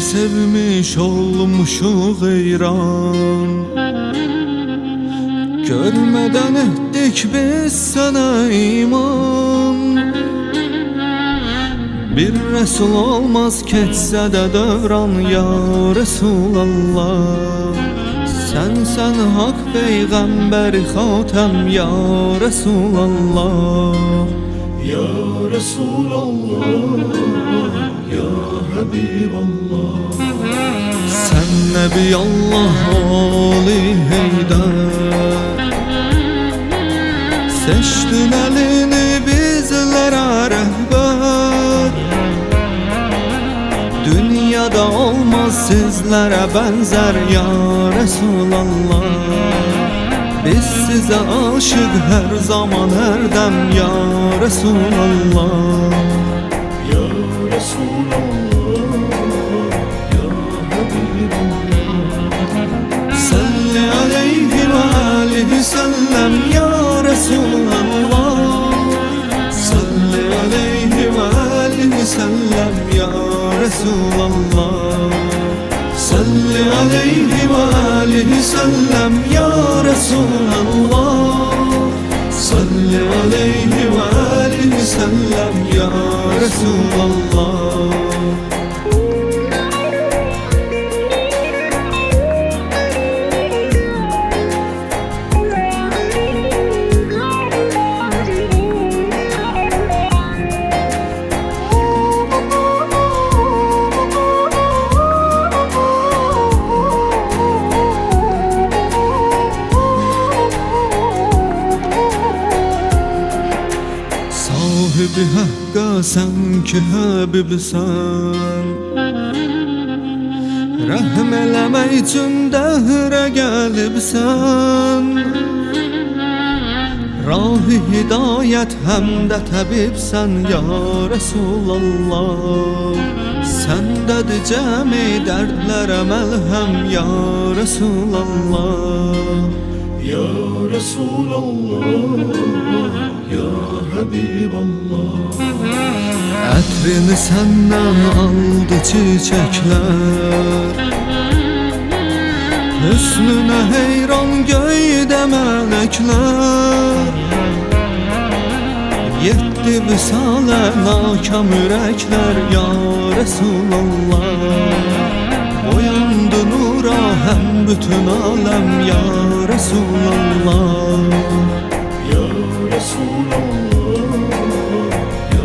sevmiş olmuşuq heyran. Görmeden ettik biz sana iman. Bir Resul olmaz keçsə də dövran ya Resulallah. Sen hak peygamberi xatəm ya Resulallah. Ya Resulallah, ya Habiballah. Sen Nebi Allah Ali Heydər, seçtin elini bizlere rehber. Dünyada olmaz sizlere benzer ya Resulallah. Biz size aşık her zaman her dem ya Resulallah. Ya Resulallah, ya Habiballah. Salli aleyhi ve aleyhi sellem ya Resulallah. Salli aleyhi ve aleyhi sellem ya Resulallah. Salli aleyhi ve aleyhi sellem ya Resulallah. Salli aleyhi ve aleyhi sellem ya Resulallah. Sahibi hakka sen ki Habibsen, Rahm eləmək üçün dəhrə gəlibsən. Rah-ı hidayət həmdə təbibsən ya Resulallah. Səndədir cəmi dərdlərə məlhəm ya Resulallah. Ya Resulallah, ya Habiballah. Ətrini səndən aldı çiçəklər, hüsnünə heyran göydə mələklər. Yetdi visalə nakam ürəklər ya Resulallah. Oyandı nura həm bütün aləm ya Resulallah. Ya Resulallah, ya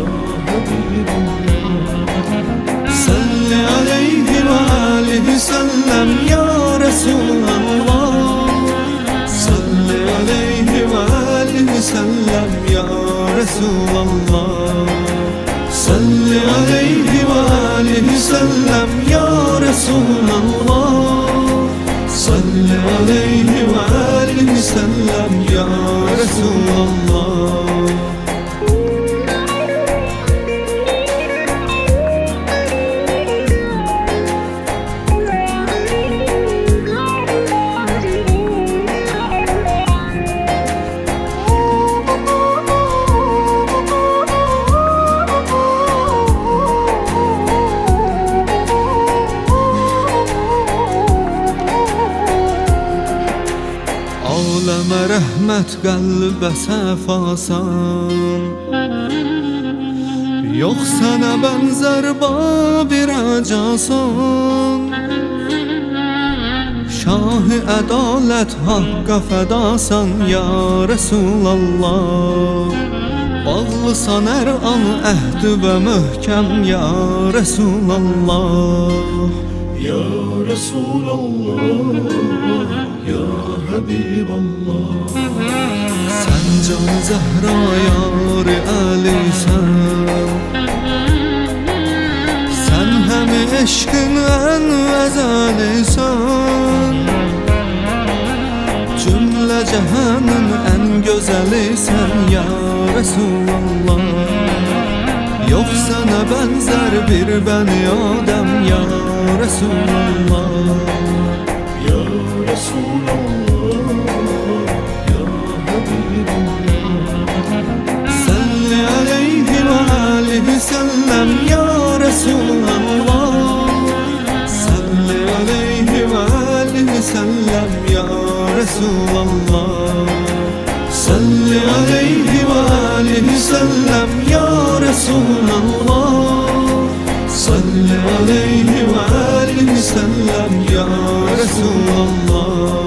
Habiballah. Salli aleyhi ve aleyhi sellem ya Resulallah. Salli aleyhi ve aleyhi sellem ya Resulallah. Salli aleyhi ve aleyhi sellem ya Resulallah. Salli aleyhi ve aleyhi sellem ya Resulallah. Aləmə rəhmət qəlbə səfasan, yox sənə bənzər babir əcasan. Şah-ı ədalət haqqa fədasan ya Resulallah. Bağlısan hər an əhd və möhkəm ya Resulallah. Ya Resulallah, ya Habiballah. Sen can Zəhra yar-ı Əlisən, sen həmi eşqin ən əzəlisən. Cümlə cəhənin ən gözəlisən ya Resulallah. Yox sənə bənzər bir bəni Adəm ya Resulallah. Ya Resulallah, ya Habiballah. Salli aleyhi ve aleyhi sellem ya Resulallah. وسلم يا رسول الله صل عليه وآله وسلم يا رسول الله صل عليه وآله وسلم يا رسول الله